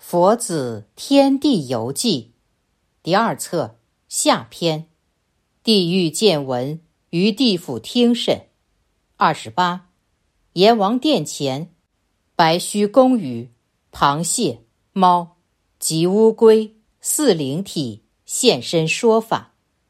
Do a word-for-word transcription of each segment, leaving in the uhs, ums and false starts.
佛子天地游记第二册下篇，地狱见闻于地府听审。二十八，阎王殿前，白须公鱼、螃蟹、猫及乌龟四灵体现身说法。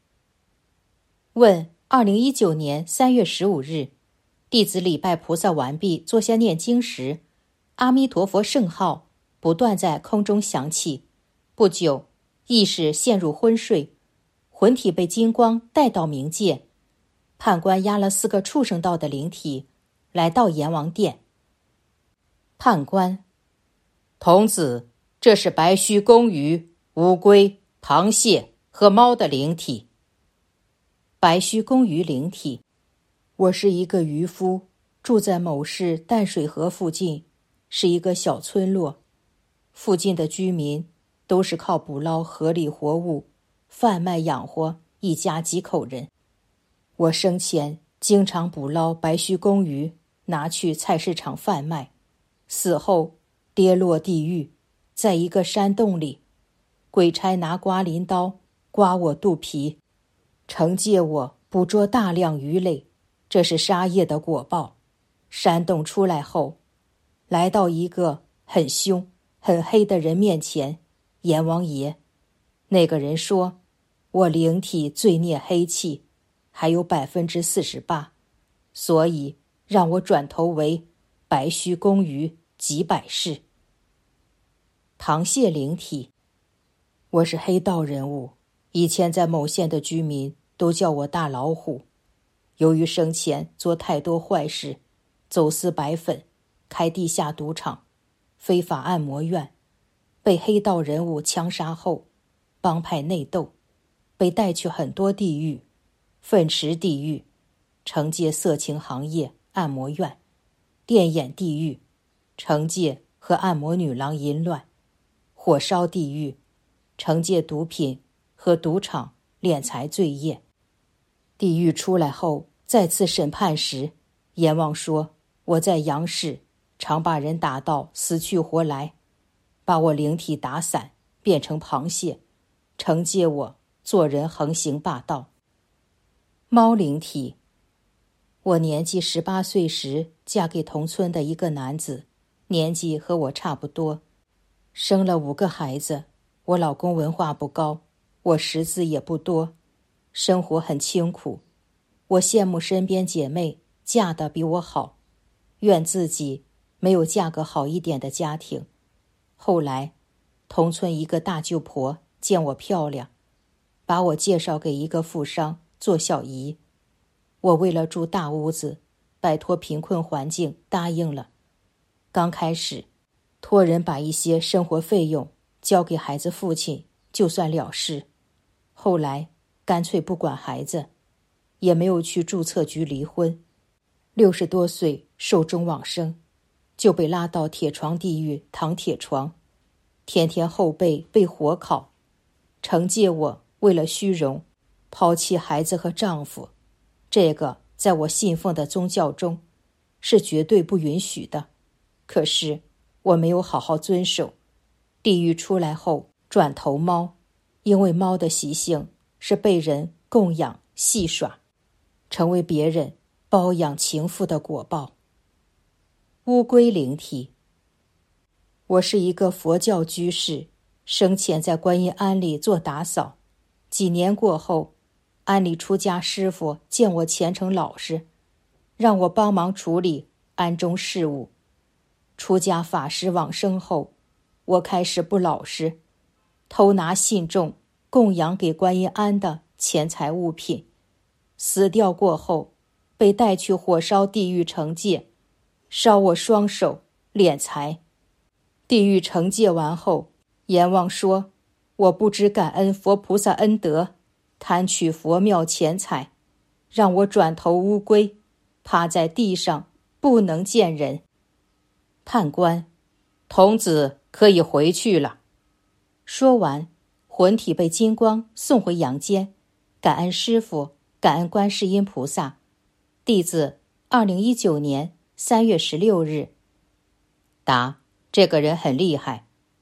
问：二零一九年三月十五日，弟子礼拜菩萨完毕，坐下念经时，阿弥陀佛圣号不断在空中响起，不久意识陷入昏睡，魂体被金光带到冥界。判官押了四个畜生道的灵体来到阎王殿。判官：童子，这是白须公鱼、乌龟、螃蟹和猫的灵体。白须公鱼灵体：我是一个渔夫，住在某市淡水河附近，是一个小村落。附近的居民都是靠捕捞河里活物，贩卖养活一家几口人。我生前经常捕捞白须公鱼，拿去菜市场贩卖，死后跌落地狱，在一个山洞里，鬼差拿刮鳞刀刮我肚皮，惩戒我捕捉大量鱼类，这是杀业的果报。山洞出来后，来到一个很凶很黑的人面前，阎王爷，那个人说我灵体罪孽黑气还有百分之四十八，所以让我转头为白须公鱼几百世。螃蟹灵体：我是黑道人物，以前在某县的居民都叫我大老虎。由于生前做太多坏事，走私白粉，开地下赌场，非法按摩院，被黑道人物枪杀后，帮派内斗，被带去很多地狱，粪池地狱、惩戒色情行业按摩院、电眼地狱、惩戒和按摩女郎淫乱、火烧地狱、惩戒毒品和赌场敛财罪业。地狱出来后，再次审判时，阎王说我在阳世常把人打到死去活来，把我灵体打散变成螃蟹，惩戒我做人横行霸道。猫灵体：我年纪十八岁时嫁给同村的一个男子，年纪和我差不多，生了五个孩子。我老公文化不高，我识字也不多，生活很清苦。我羡慕身边姐妹嫁得比我好，怨自己没有嫁个好一点的家庭。后来同村一个大舅婆见我漂亮，把我介绍给一个富商做小姨。我为了住大屋子，摆脱贫困环境，答应了。刚开始托人把一些生活费用交给孩子父亲，就算了事。后来干脆不管孩子，也没有去注册局离婚。六十多岁寿终往生，就被拉到铁床地狱躺铁床，天天后背被火烤，惩戒我为了虚荣抛弃孩子和丈夫，这个在我信奉的宗教中是绝对不允许的。可是我没有好好遵守，地狱出来后转头猫，因为猫的习性是被人供养戏耍，成为别人包养情妇的果报。乌龟灵体：我是一个佛教居士，生前在观音庵里做打扫。几年过后，庵里出家师父见我虔诚老实，让我帮忙处理庵中事务。出家法师往生后，我开始不老实，偷拿信众供养给观音庵的钱财物品。死掉过后，被带去火烧地狱惩戒，烧我双手敛财。地狱惩戒完后，阎王说我不知感恩佛菩萨恩德，贪取佛庙钱财，让我转头乌龟，趴在地上不能见人。判官：童子可以回去了。说完，魂体被金光送回阳间。感恩师父，感恩观世音菩萨。弟子二零一九年三月十六日。答：这个人很厉害，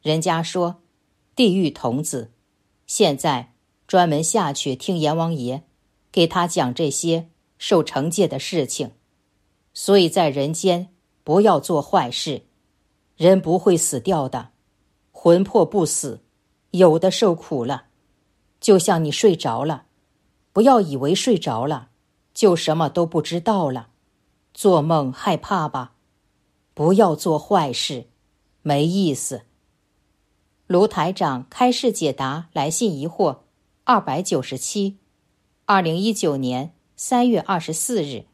人家说地狱童子，现在专门下去听阎王爷给他讲这些受惩戒的事情。所以在人间不要做坏事，人不会死掉的，魂魄不死，有的受苦了。就像你睡着了，不要以为睡着了就什么都不知道了。做梦害怕吧，不要做坏事，没意思。卢台长开示解答来信疑惑二百九十七，二零一九年三月二十四日。